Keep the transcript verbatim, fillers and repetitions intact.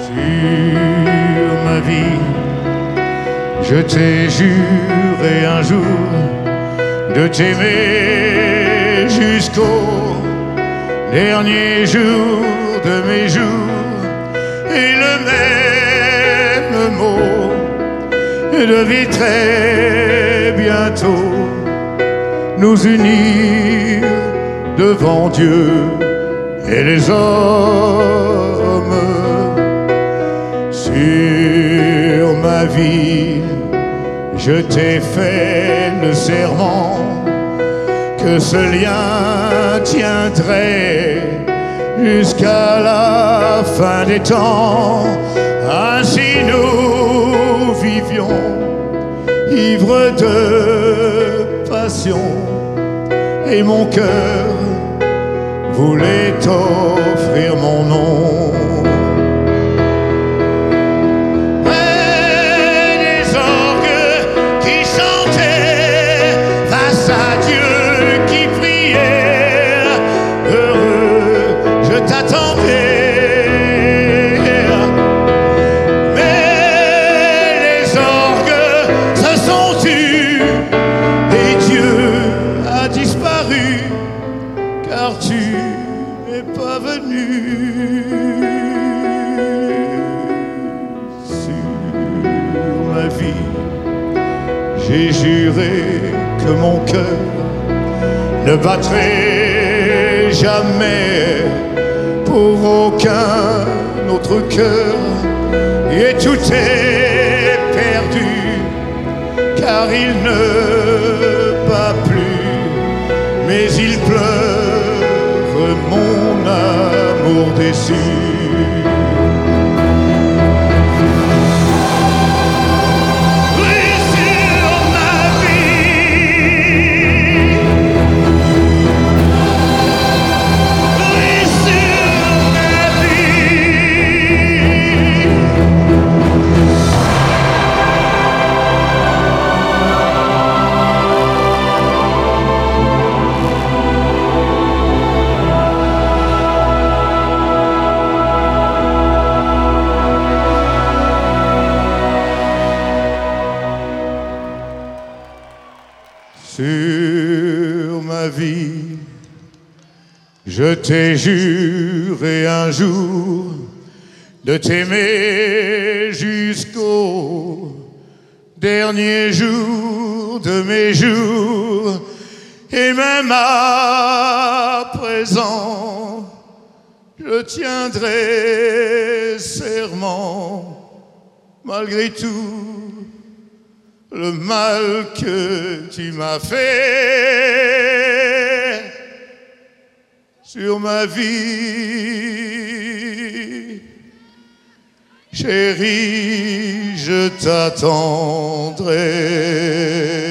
Sur ma vie, je t'ai juré un jour de t'aimer jusqu'au dernier jour de mes jours, et le même mot devait très bientôt nous unir devant Dieu et les hommes. Sur ma vie, je t'ai fait le serment que ce lien tiendrait jusqu'à la fin des temps. Ainsi nous vivions, ivres de passion, et mon cœur voulait t'offrir mon nom. Car tu n'es pas venu. Sur ma vie, j'ai juré que mon cœur ne battrait jamais pour aucun autre cœur, et tout est perdu car il ne bat plus, mais il pleure mon amour déçu. Sur ma vie, je t'ai juré un jour de t'aimer jusqu'au dernier jour de mes jours, et même à présent, je tiendrai serment malgré tout le mal que tu m'as fait. Sur ma vie, chérie, je t'attendrai.